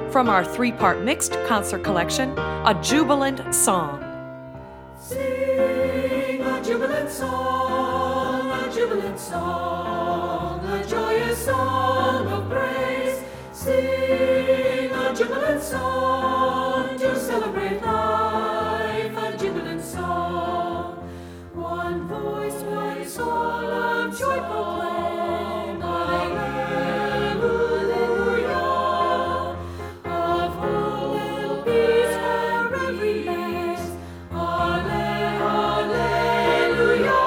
from our three-part mixed concert collection, A Jubilant Song. Sing a jubilant song, a jubilant song, a joyous song of praise. Sing a jubilant song to celebrate life, a jubilant song. One voice, one soul of joy proclaim, Hallelujah. Of hope and peace for every place, Hallelujah.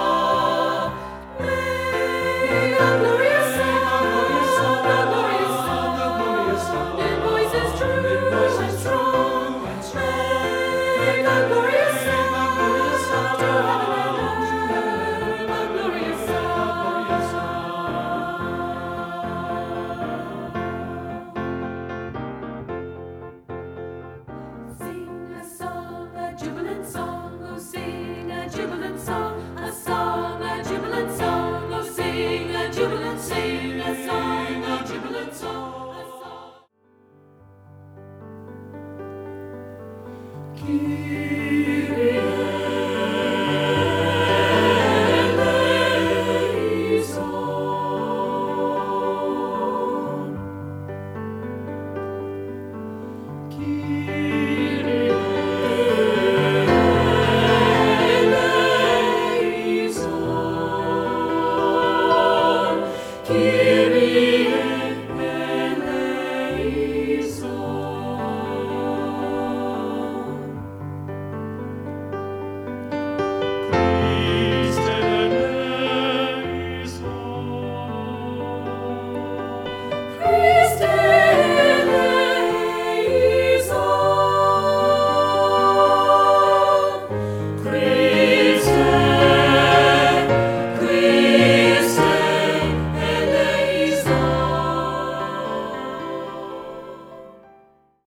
Make a glorious song, a glorious song, in voices true and strong. Make a glorious song to heaven and earth, a glorious song. Sing a song, a jubilant song, oh sing a jubilant song, a song, a jubilant song, oh sing a jubilant, sing a song, a jubilant song, a song. Christ